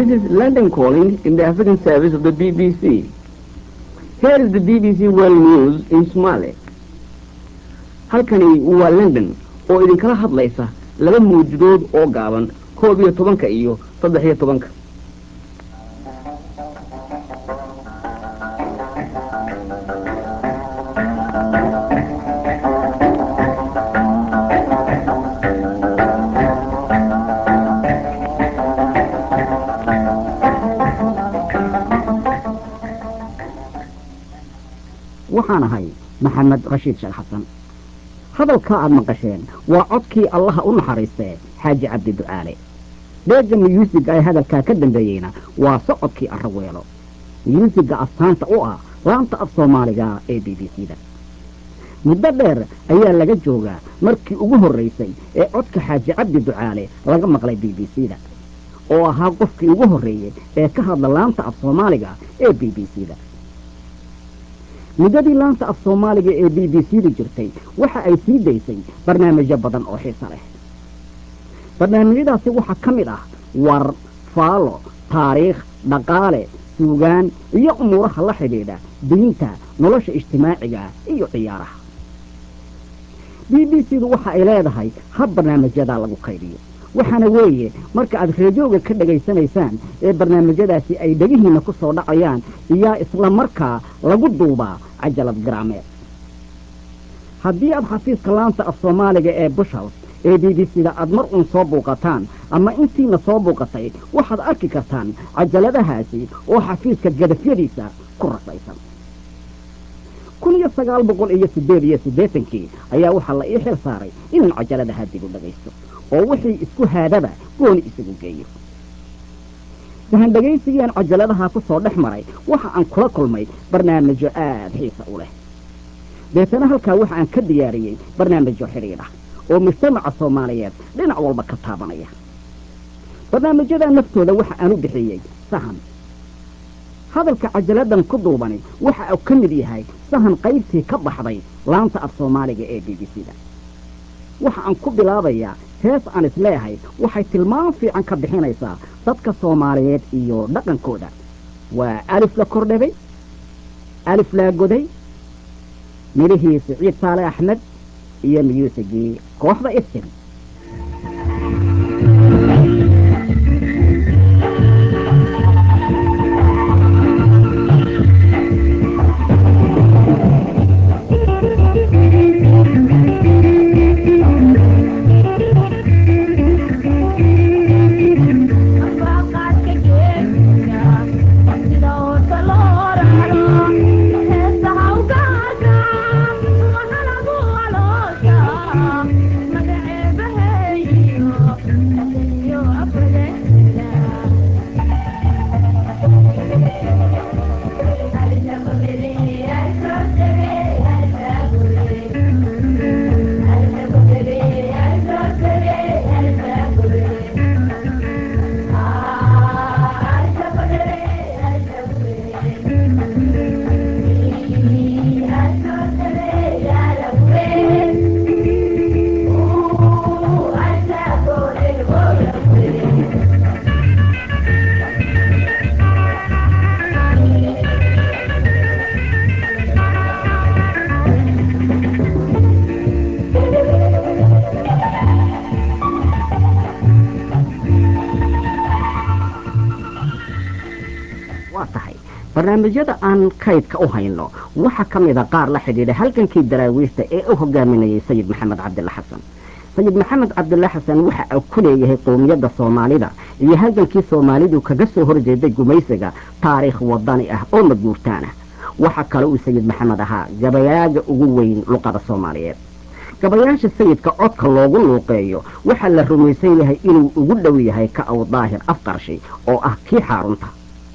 This is London calling in the African service of the BBC. Here is the BBC World News in Somali. Halkani waa London oo idinkala hadlaysa laba mawjadood oo gaaban 11 iyo 13. waxaan ahay maxamed rashiid sheekh xasan hadalka aad maqasheen waa codkii allaha u naxariistay xaaji cabdi ducaale dheega music ay hadalka ka dambeeyayna waa socodkii arraweelo musiga astaanta u ah laanta af Soomaaliga ee BBC-da muddo dheer ayaa laga joogaa markii ugu horeysay ee codka xaaji cabdi ducaale laga maqlay BBC-da oo ahaa qofkii ugu horeeyay ee ka hadla laanta af Soomaaliga ee BBC-da muddadii laanta af Soomaaliga ee BBC-da jirtay waxa ay sii daysay barnaamijyo badan oo xiiso leh barnaamijyadaasi waxaa ka mid ah war faalo taariikh dhaqaale suugaan iyo umuuraha la xidhiidha diinta nolosha ijtimaaciga iyo ciyaaraha BBC-du waxa ay leedahay hab barnaamijyada lagu qaybiyo waxaana weeye marka aad raadiyooga ka dhageysanaysaan ee barnaamijyadaasi ay dhagihiina ku soo dhacayaan iyo isla markaa lagu duubaa cajalad garaameed haddii aad xafiiska laanta af Soomaaliga ee Bush House ee BBC-da aad mar uun soo buuqataan ama intiina soo buuqatay waxaad arki kartaan cajaladahaasi oo xafiiska gadafyadiisa ku raqaysan 1988 ayaa waxaa la ii xil saaray in cajaladaha dib u dhagaysto oo wixii isku haadaba gooni isagu geeyo waxaan dhagaysigeen cajaladaha ku soo dhex maray waxa aan kula kulmay barnaamijyo aad xiiso u leh deetana halkaa waxa aan ka diyaariyey barnaamijyo xidhiidha oo mujtamaca Soomaaliyeed dhinac walba ka taabanaya barnaamijyada naftooda waxa aan u bixiyey sahan hadalka cajaladan ku duubani waxa uu ka mid yahay sahan qaybtii ka baxday laanta af Soomaaliga ee BBC-da waxa aan ku bilaabayaa hees aan isleeyahay waxay tilmaam fiican ka bixinaysaa dadka Soomaaliyeed iyo dhaqankooda waa alif la kordhabay alif la goday mirihii Siciid Saale Axmed iyo miyuusigii kooxda iftin barnaamijyada aan kaydka u hayno waxa ka mid ah qaar la xidhiidha halgankii daraawiishta ee uu hogaaminayay sayid maxamed cabdilla xasan sayid maxamed cabdilla xasan waxa uu ku leeyahay qowmiyadda Soomaalida iyo halgankii Soomaalidu kaga soo horjeeday gumaysiga taariikh wadani ah oo maguurtaan ah waxa kale uu sayid maxamed ahaa gabayaaga ugu weyn luqada Soomaaliyeed gabayaasha sayidka codka loogu luuqeeyo waxa la rumaysan yahay inuu ugu dhow yahay ka aw daahir afqarshi oo ah kii xarunta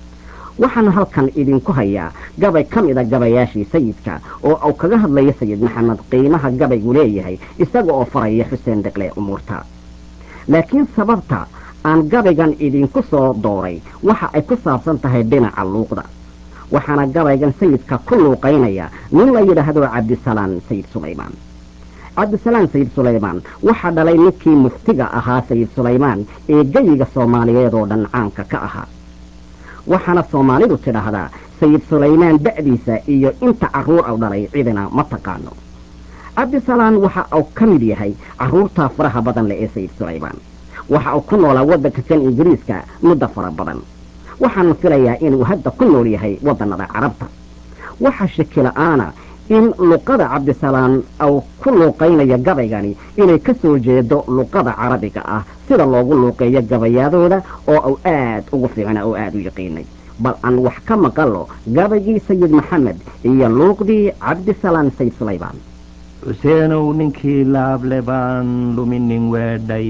waxaan halkan idinku hayaa gabay ka mid ah gabayaashii sayidka oo uu kaga hadlayo sayid maxamed qiimaha gabaygu leeyahay isaga oo faraya Xuseen Deqle umuurta laakiin sababta aan gabaygan idinku soo dooray waxa ay ku saabsan tahay dhinaca luuqda waxaana gabaygan sayidka ku luuqaynaya nin la yiraahdo Cabdisalaan Sayid Suleymaan Cabdisalaan Sayid Suleymaan waxa dhalay ninkii muftiga ahaa Sayid Suleymaan ee gayiga Soomaaliyeed oo dhan caanka ka ahaa waxaana soomaalidu tidhaahdaa sayid sulaymaan da'diisa iyo inta carruur au dhalay cidina ma taqaano. cabdisalaan waxa uu ka mid yahay carruurtaa faraha badan leh ee sayid sulaymaan. waxa uu ku noolaa waddanka kan ingiriiska muddo fara badan, waxaana filayaa inuu hadda ku nool yahay waddannada carabta. waxaa shakila-aana in luqada cabdisalaan uu ku luuqaynayo gabaygani inay ka soo jeedo luqada carabiga ah sida loogu luuqeeyo gabayaadooda oo uu aad ugu fiicnaa oo aad u yaqiinay. bal aan wax ka maqallo gabaygii sayid maxamed iyo luuqdii cabdisalaan sayid sulaymaan. xuseenow ninkii laable baan luminin weedhay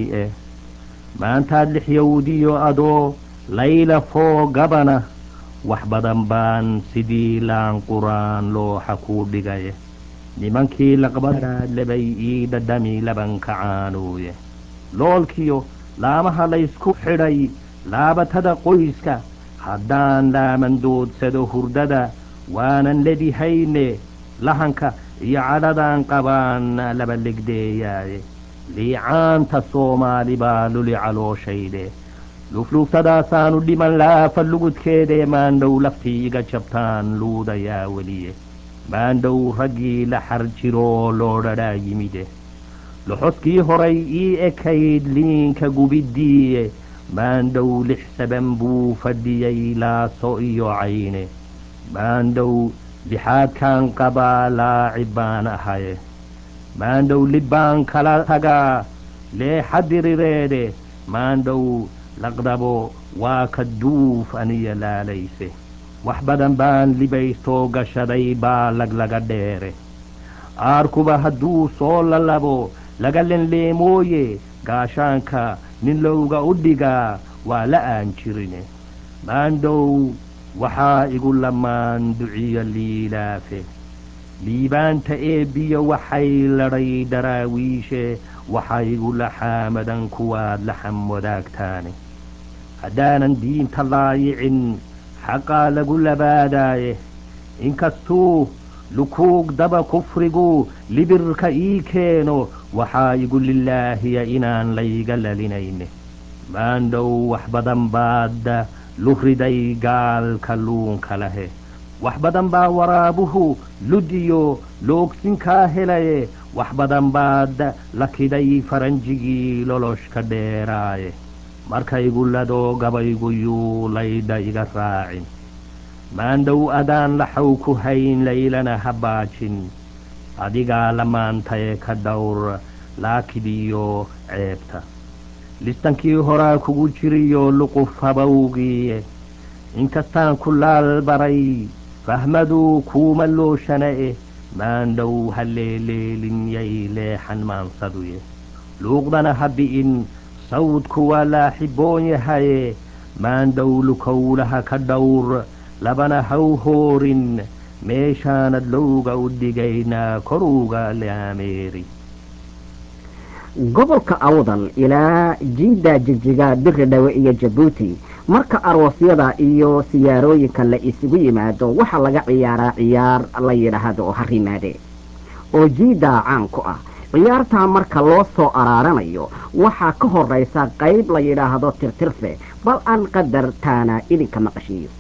maantaad lixyowdiyo adoo layla foo gabana wax badan baan sidii laan quraan looxa kuu dhigaye nimankii laqbadaad lebay ii dhadhami laban kacaanuuye loolkiyo laamaha laysku xidhay laabatada qoyska haddaan laaman doodsado hurdada waanan ledihayne lahanka iyo cadhadaan qabaan laba legdeeyaaye liicaanta soomaali baa luli calooshayde lufluuftadaasaanu dhiman laafa lugudkeedee maandhow laftii iga jabtaan luudayaa weliye maandhow raggii la xar jiroo loodhadhaa yimide loxoskii horay ii ekayd liinka gubiddiiye maandhow 6 saban buu fadhiyey laaso iyo cayne maandhow lixaadkaan qabaa laacib baan ahaye maandhow libbaan kala tagaa leexadirireede maandhow laqdabo waa ka duuf aniya laalayse wax badan baan libaystoo gashaday baa laglaga dheere aarkuba hadduu soo lalabo laga lenleemooye gaashaanka nin lowga u dhigaa waa la aan jirine maandhow waxaa igu lamaan duciyo liilaafe liibaanta eebbiyo waxay ladhay daraawiishe waxaa igu laxaamadan kuwaad laxam wadaagtaane haddaanan diinta laayicin xaqaa lagu labaadaaye inkastuu lukuug daba kufrigu libirka ii keeno waxaa igu lilaahiya inaan layga lalinayne maandhow wax badan baad luhriday gaalka luunka lahe wax badan baa waraabuhu ludiyo loogsinkaa helaye wax badan baad la kiday faranjigii loloshka dheeraaye markaygu ladoo gabaygu yuu laydha iga raacin maandhow adaan laxaw ku hayn laylana ha baajin adigaa lamaantaye ka dhowr laakidiyo ceebta listankii horaa kugu jiriyo luquf habawgiiye inkastaan ku laalbaray fahmaduu kuuma looshana maandhow ha leeleelin yay leexan maansaduye luuqdana ha bi'in sawdku waa laaxiboon yahaye maandhow lukowlaha ka dhowr labana haw hoorin meeshaanad lowga u dhigaynaa koruga laameeri. gobolka awdal ilaa jiidda jigjiga biridhawe iyo jabuuti marka aroosyada iyo siyaarooyinka la isugu yimaado waxaa laga ciyaaraa ciyaar la yidhaahdo harimaade oo jiiddaa caan ku ah. ciyaartaa marka loo soo araaranayo waxaa ka horraysa qayb la yidhaahdo tirtirfe bal aan qadartaana idinka maqashiiyo.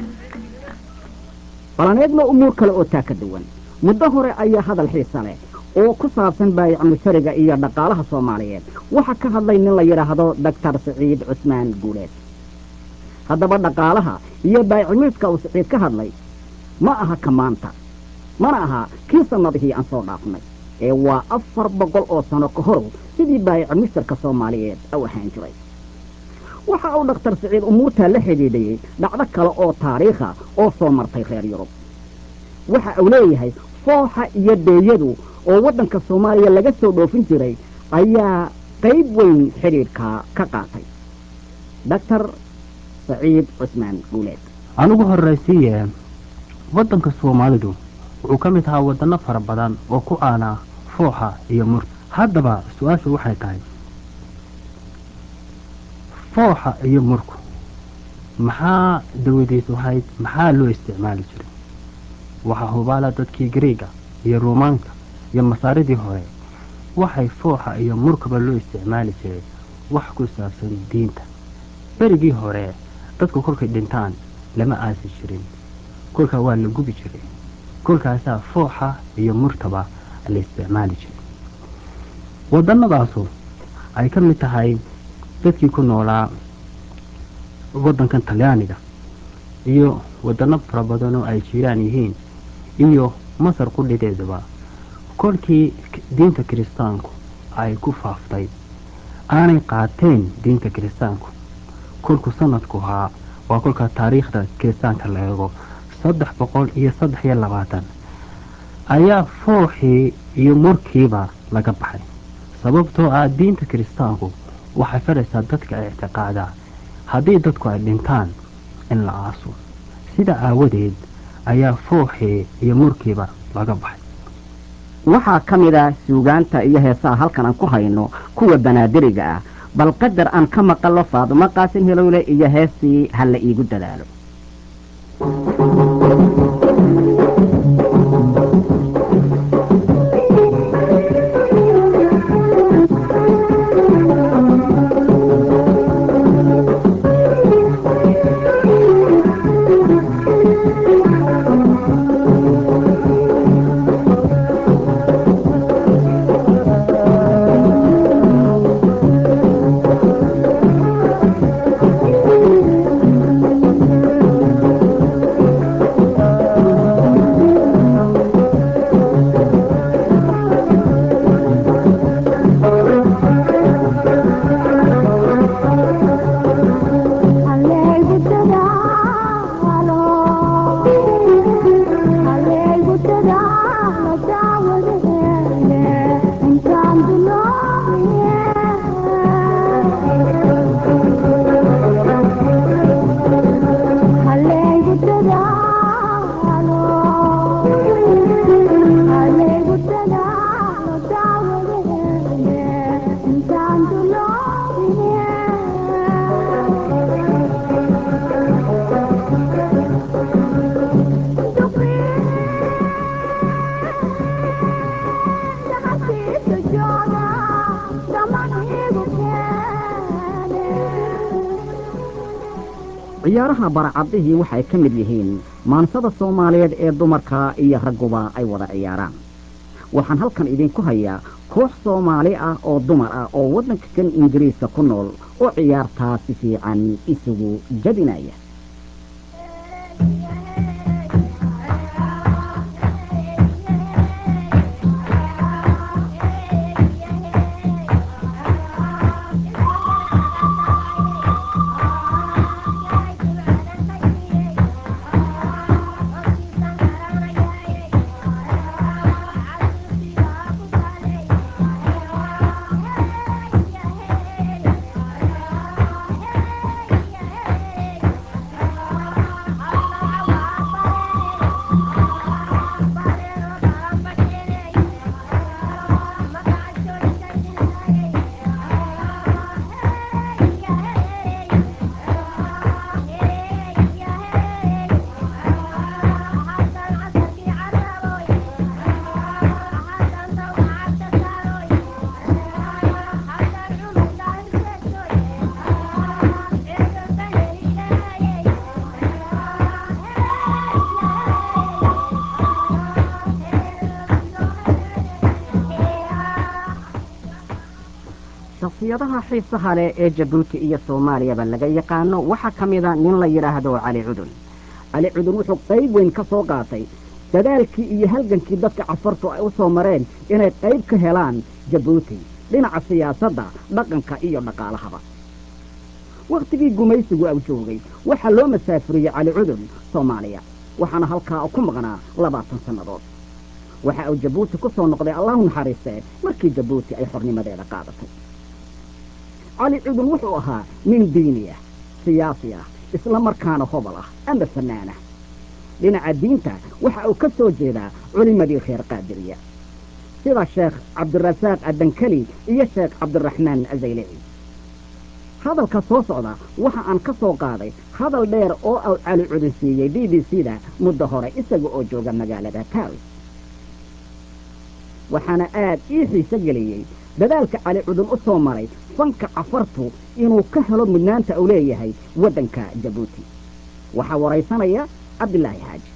balaneedna umuur kale oo taa ka duwan. muddo hore ayaa hadal xiisa leh oo ku saabsan baayic mushtariga iyo dhaqaalaha soomaaliyeed waxaa ka hadlay nin la yidhaahdo doctor siciid cusmaan guuleed. haddaba dhaqaalaha iyo baayic-mushtarka uu siciid ka hadlay ma aha ka maanta, mana aha kii sannadihii aan soo dhaafnay, ee waa 400 oo sano ka hor sidii baayic mushtarka soomaaliyeed u ahaan jiray. waxa uu dhakhtar siciid umuurtaa la xidhiidhayey dhacdo kale oo taariikha oo soo martay reer yurub. waxa uu leeyahay fooxa iyo beeyadu oo waddanka soomaaliya laga soo dhoofin jiray ayaa qayb weyn xidhiidhka ka qaatay. doctor siciid cusmaan guuleed. anugu horraysiiye waddanka soomaalidu wuxuu ka mid ahaa waddanno fara badan oo ku aanaa fooxa iyo murka. haddaba su-aashu waxay tahay fooxa iyo murku maxaa dawadiisu ahayd, maxaa loo isticmaali jiray? waxaa hubaala dadkii Greega iyo Roomaanka iyo masaaridii hore waxay fooxa iyo murkaba loo isticmaali jiray wax ku saabsan diinta. berigii hore dadku kolkay dhintaan lama aasi jirin, kolkaa waa la gubi jiray, kolkaasaa fooxa iyo murkaba la isticmaali jiray. wadannadaasu ay ka mid tahay dadkii ku noolaa waddankan Talyaaniga iyo waddanno fara badan oo ay jiraan yihiin iyo Masar qudhideedaba. kolkii diinta kiristaanku ay ku faaftay aanay qaateen diinta kiristaanku, kolku sanadku ahaa waa kolka taariikhda kiristaanka la eego 323 ayaa fooxii iyo murkiiba laga baxay. sababtoo ah diinta kiristaanku waxay faraysaa dadka ictiqaadaa haddii dadku ay dhintaan in la aaso. sida aawadeed ayaa fooxii iyo murkiiba laga baxay. waxaa ka mid ah suugaanta iyo heesaha halkan aan ku hayno kuwa banaadiriga ah, bal qadar aan ka maqallo Faadumo Qaasim Hilowle iyo heestii Halla iigu dadaalo. ciyaaraha baracadihii waxay ka mid yihiin maansada Soomaaliyeed ee dumarka iyo ragguba ay wada ciyaaraan. waxaan halkan idinku hayaa koox Soomaali ah oo dumar ah oo waddanka kan Ingiriiska ku nool oo ciyaartaa si fiican isugu jabinaya. shakhsiyadaha xiisaha leh ee jabuuti iyo soomaaliyaba laga yaqaano waxaa ka mida nin la yidhaahdo cali cudun cali cudun wuxuu qayb weyn ka soo qaatay dadaalkii iyo halgankii dadka cafartu ay u soo mareen inay qayb ka helaan jabuuti dhinaca siyaasadda dhaqanka iyo dhaqaalahaba wakhtigii gumaysigu au joogay waxaa loo masaafuriyey cali cudun soomaaliya waxaana halkaa ku maqnaa 20 sannadood waxa uu jabuuti ku soo noqday allahu naxariistee markii jabuuti ay xornimadeeda qaadatay cali cudun wuxuu ahaa nin diini ah siyaasi ah isla markaana hobol ah ama fannaan ah dhinaca diinta waxa uu ka soo jeedaa culimadii reer qaadiriya sida sheekh cabdirasaaq addankeli iyo sheekh cabdiraxmaan azaylici hadalka soo socda waxa aan ka soo qaaday hadal dheer oo uu cali cudun siiyey b b c-da muddo hore isaga oo jooga magaalada paris waxaana aad ii xiise geliyey dadaalka cali cudun u soo maray fanka cafartu inuu ka helo mudnaanta uu leeyahay waddanka jabuuti waxaa waraysanaya cabdilaahi xaaji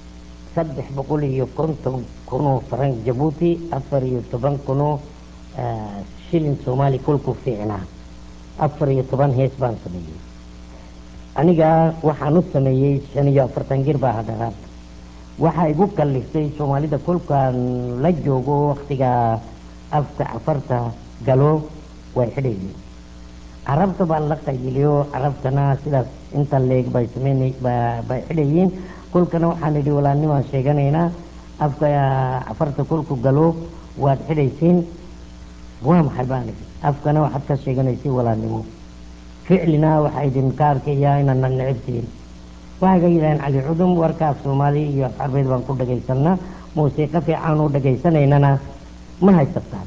350 kunoo farank jabuuti 14 kunoo shilin soomaali kulku fiicnaa 14 hees baan sameeyey aniga waxaan u sameeyey 45 jir baa hadharaa waxaa igu kalliftay soomaalida kolkaan la joogo waktiga afka cafarta galo way xidhayeen carabta baan la qayiliyo carabtana sidaas inta leeg bay bay xidhayeen kolkana waxaan idhi walaalnimaan sheeganaynaa afka cafarta kolku galo waad xidhaysiin waa maxay baan idhi afkana waxaad ka sheeganaysiin walaalnimo ficlina waxaa idinka arkayaa inaana necibtiin waxay ka yidhaaheen cali cudum warka af soomaali iyo af carbeed baan ku dhagaysanaa muusiiqo fiican u dhagaysanaynana ma haysataan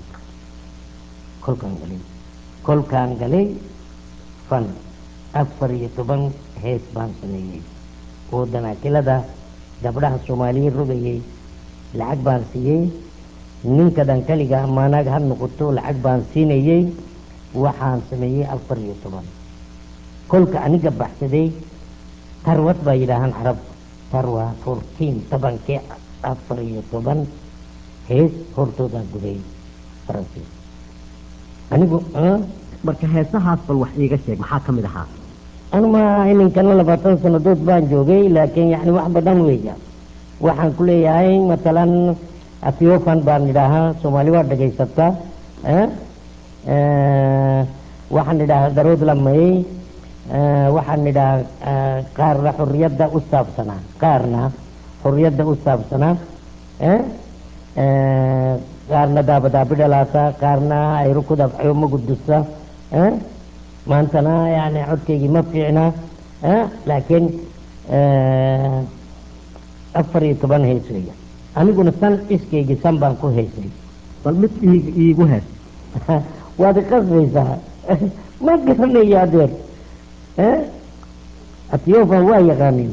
kolkaan galay fan 14 hees baan sameeyey oo danaakilada gabdhaha soomaaliyeed rogayay lacag baan siiyey ninka dankaliga maanaag ha noqoto lacag baan siinayey waxaan sameeyey 14 kolka aniga baxsaday tarwad baa yidhaahaan carab tarwa 14 tobankii 14 hees hortoodaa guday faransiis anigu marka heesahaas bal wax iiga sheeg maxaa ka mid ahaa anuma ininkana 20 sannadood baan joogay laakiin yani wax badan weeya waxaan ku leeyahay matalan afiofan baan idhaahaa soomaali waa dhagaysataa waxaan idhaahaa darood lamayey waxaan idhahaa qaarna xorriyadda u saabsanaa qaarna daabadaabi dhalaata qaarna ayru ku dabcayo ma gudusa maantana yani codkaygii ma fiicna laakiin 14 hees weya aniguna san iskaygii san baan ku heysay bal mid iigu hees waad iqasbaysaa ma garanaya adeer atiyofan waa yaqaanin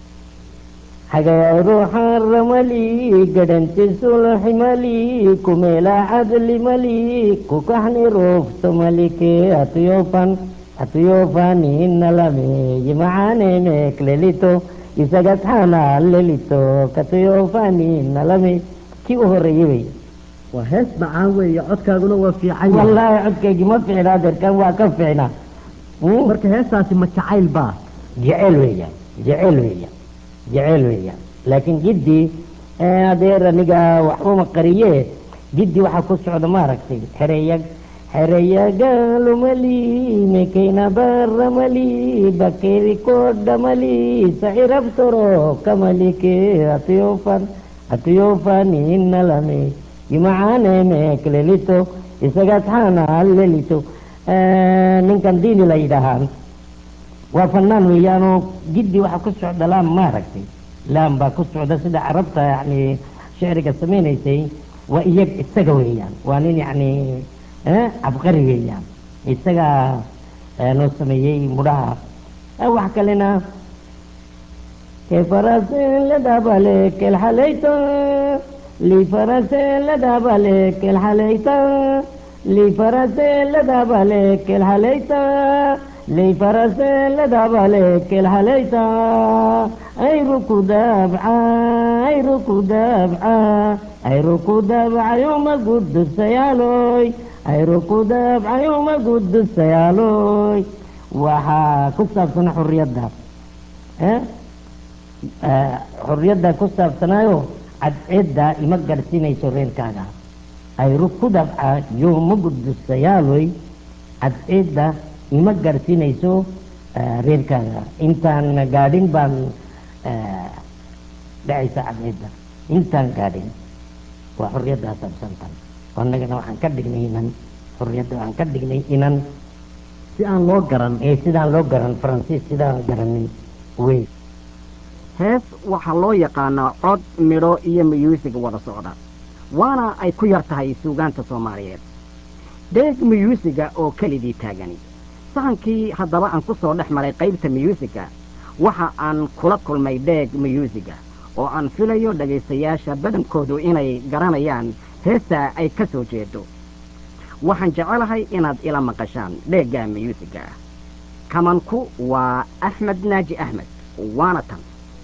حجر حرملي قدنت صلح ملي كميلا عدل ملي كحن رفت ملكي أطيوفان إن لمي معاني مكللتو إساقت حانا للتو كطيوفان إن لمي كي أهريوي وهس معاوي يعدك أقولوا في عين والله يعدك ما في عرادر كان واكفعنا مركا هساسي ما تعايل با جعل ويا جعل ويا لكن جدي adeer aniga waxba ma qariye jiddi waxa ku socda ma aragtay xereyagaalumali mekayna baramali bakeri kodamali sairabtoro kamalike atiyofan innalame yimacaane meklelito isagatxaana allelito ninkan diini la yidhaahaan waa fanaan weeyaanoo jiddi waxa ku socda laam ma aragtay laam baa ku socda sida carabta yani shicriga samaynaysay waa isaga weeyaan waa nin yani cabqari weeyaan isaga noo sameeyey mudhaha wax kalena kefarasen ladabale kelxalayta lifarasen ladabale kelxalayta lifarasen ladabale kelxalayta لفرسل دبلك الحليتا أي ayruku daabcayuma gudusayaaloy waxaa ku saabsan xorriyadda xorriyadda ku saabsanaayo cadceedda ima garhsiinayso reerkaaga ayruku dabcayuma gudusayaaloy cadceedda ima garhsiinayso reerkaaga intaan gaadhin baan dhacaysa cadceedda intaan gaadhin waa xorriyaddaa saabsantan annagana waxaan ka dhignay inan xorriyadda waxaan ka dhignay inan si aan loo garan sidaan loo garan faransiis sidaan garanin wey hees waxaa loo yaqaanaa cod midho iyo muyuusig wada socda waana ay ku yar tahay suugaanta soomaaliyeed dheeg muyuusiga oo keligii taagani sahankii haddaba aan ku soo dhex maray qaybta muyuusiga waxa aan kula kulmay dheeg muyuusiga oo aan filayo dhegaystayaasha badankoodu inay garanayaan heestaa ay ka soo jeedo waxaan jecelahay inaad ila maqashaan dheegga muyuusiga kamanku waa axmed naaji axmed waana tan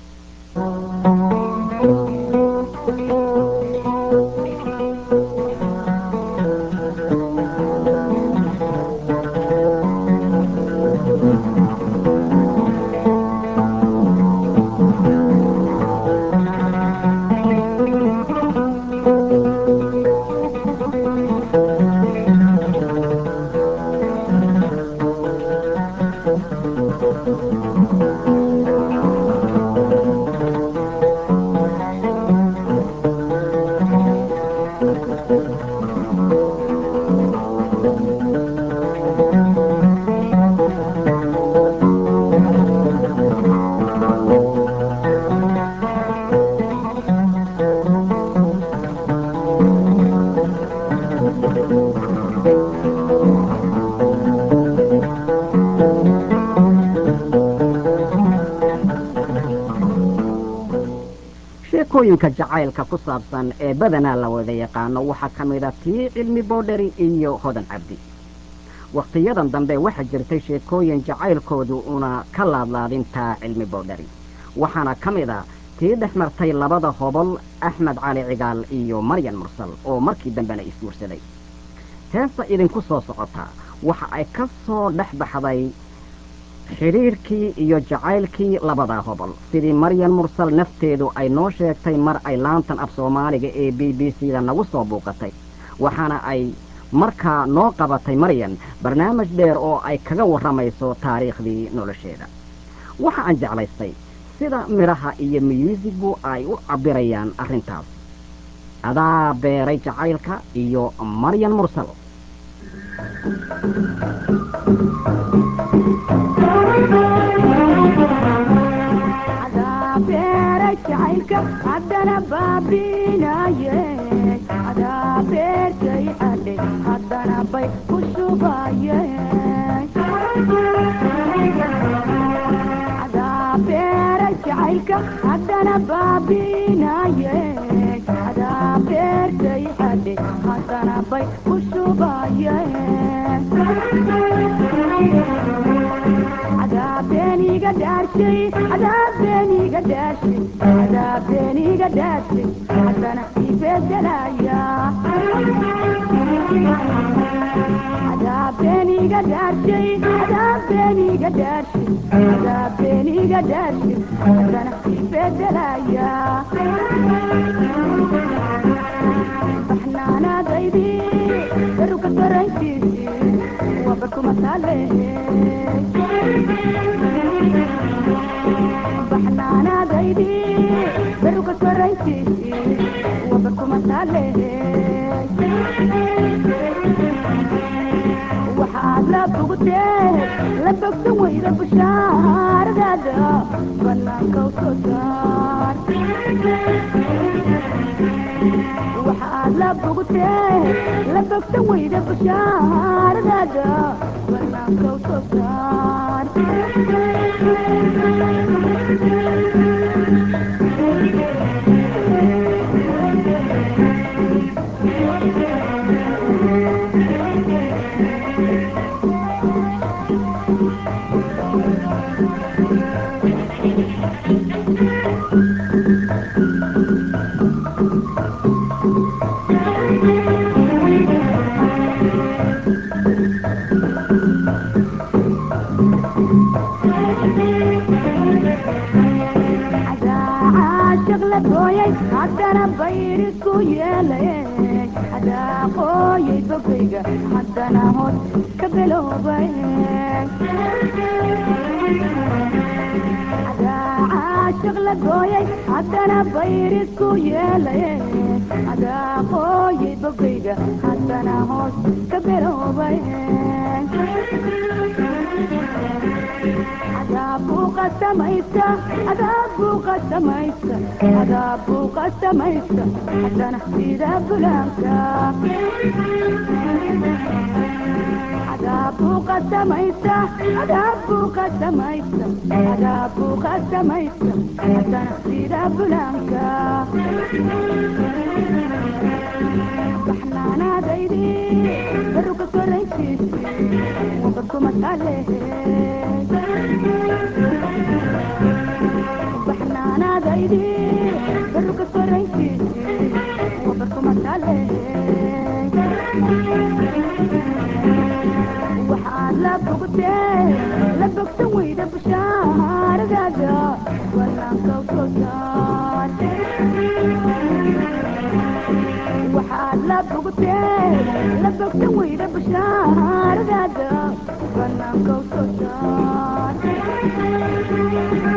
sheekooyinka jacaylka ku saabsan ee badanaa la wada yaqaano waxaa ka mid a tii cilmi boodheri iyo hodan cabdi wakhtiyadan dambe waxaa jirtay sheekooyin jacaylkoodu una ka laadlaadintaa cilmi boodheri waxaana ka mid a tii dhex martay labada hobol axmed cali cigaal iyo maryan mursal oo markii dambena isguursaday heesta idinku soo socotaa waxa ay ka soo dhex baxday xidhiirkii iyo jacaylkii labadaa hobol sidii maryan mursal nafteedu ay noo sheegtay mar ay laantan af soomaaliga ee b b c da nagu soo buuqatay waxaana ay markaa noo qabatay maryan barnaamij dheer oo ay kaga warramayso taariikhdii nolosheeda waxa aan jeclaystay sida midhaha iyo miyuusigu ay u cabbirayaan arrintaas adaa beeray jacaylka iyo maryan mursal haddana baabinaye adaa beertay adhe haddana bay ku shubaye adaa beeray jacaylka haddana baabinaye adaa beertay adhe haddana bay ku shubaye beeniga dhaarshay adaa beeniga dhaarshay adaa beeniga dhaarshay haddana ibedelaya adaa beeniga dhaarshay adaa beeniga dhaarshay adaa beeniga dhaarshay haddana ibedelaya baxnaanaadaydi daruka sarantiisi wabarkumasalehe baxnaanaadaydi daruka sarantiisi wabarkumasalehe waxaad la bogtee la bogsan weyda bushaaradaada banaanka u soo saar waxaad la bogtee la bogsan weyda bushaaradaada banaanka u soo saar شغلة قوي عدنا بيركو يالي هذا قوي بقيقة عدنا هوت كبلو بيك هذا شغلة قوي عدنا بيركو يالي هذا قوي بقيقة عدنا هوت كبلو بيك عذابو قسميسا عذابو قسميسا عذابو قسميسا حتى نحسيد بلانكا عذابو قسميسا عذابو قسميسا عذابو قسميسا حتى نحسيد بلانكا احنا ناديدي بروك كوريتي وبركم عليه احنا ناديدي بروك كوريتي وبركم عليه وحال لبقت ويدا بشار غادا ولا كوكوزان وحال لبقت ويدا بشار غادا ولا كوكوزان